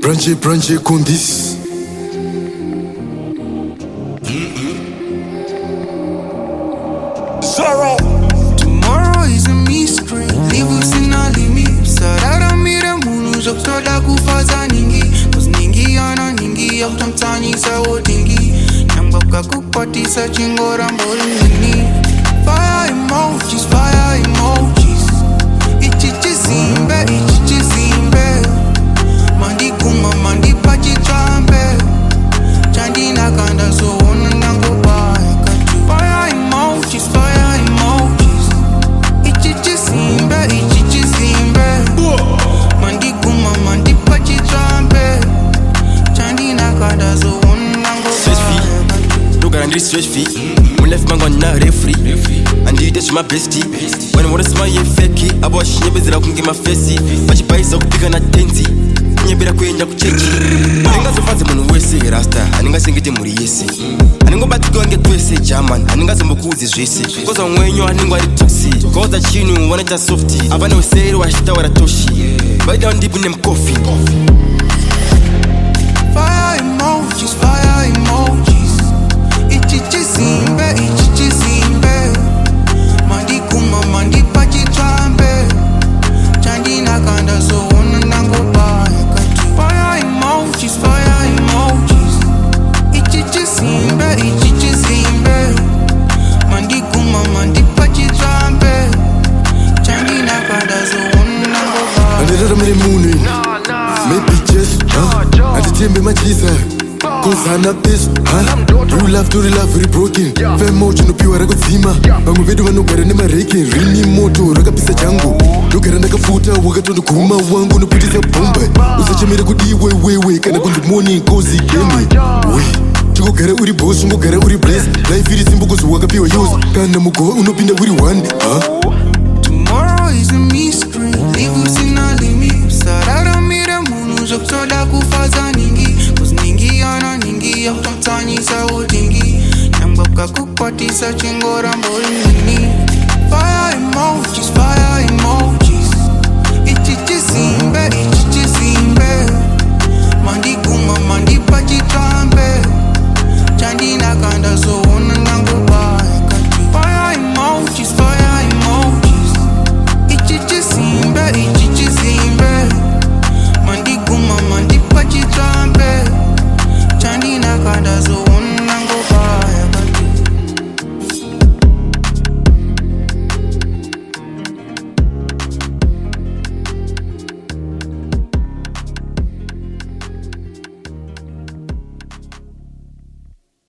Branche com this. Zero. Tomorrow is a mystery. Leave us in a limit. Sarara mira munu joktola kufaza ningi. Cause ningi ana ningi yakutamtani sawo dingi. Nyambaka kupatisa chingora mboli nini. Fire emojis. Ichichi zimbe. Mandi kuma mandi pachi trambe. Chandi nakanda so ona nango baya katu. Fire emojis. Ichichi zimbe. Mandi kuma mandi pachi trambe. Chandi nakanda so ona nango baya katu. Look at this stretch feet. When left man gonna referee. And you that's my bestie. When I wanna smile you fake it. Abo shinyebezera kunge mafesi. Bachipaisa kupika na tenti. Nyebera kwenda kucheki. Aninga zofanze munu wese rasta. Aninga sengete muri yesi. Aninga batugonge twese German. Aninga zombukuzi zwese. Koza mwenyo aninga ari toxi. Koza chinu wana cha softy. Abana wesero washita waratoshi. Bite down deep in them coffee. Fire emojis. Ichichi zimbe. Mandi kuma mandi pachi trambe. Chandi nakanda so ona nango baya katu. Fire emojis. Ichichi zimbe. Mandi kuma mandi pachi trambe. Chandi nakanda so ona nango baya. Andera mire muni. Maybe just, Atitembe machiza. Cause I'm not this, True love, very broken. Femo chinopiwa rakudzima. Vamwe vedu vanogara nemareke. Rini moto rakapisa changu. Ndogara ndakafuta wakatondoguma wangu noputisa bomba. Usachemera kuti wewe kana kunzi morning kozi gembe. We chikogara uri boss, ungogara uri blessed. Life iri simple cause wakapiwa use. Kana mugova unopinda uri one. Tomorrow is a mystery. Leave us in a limit. Sarara mira munu joktola kufaza ningi. Cause ningi ana ningi yakutamtani sawo dingi. Nyambaka kupatisa chingora mboli nini. Fire emojis. Ichichi zimbe. Mandi kuma mandi pachi trambe. Chandi nakanda so ona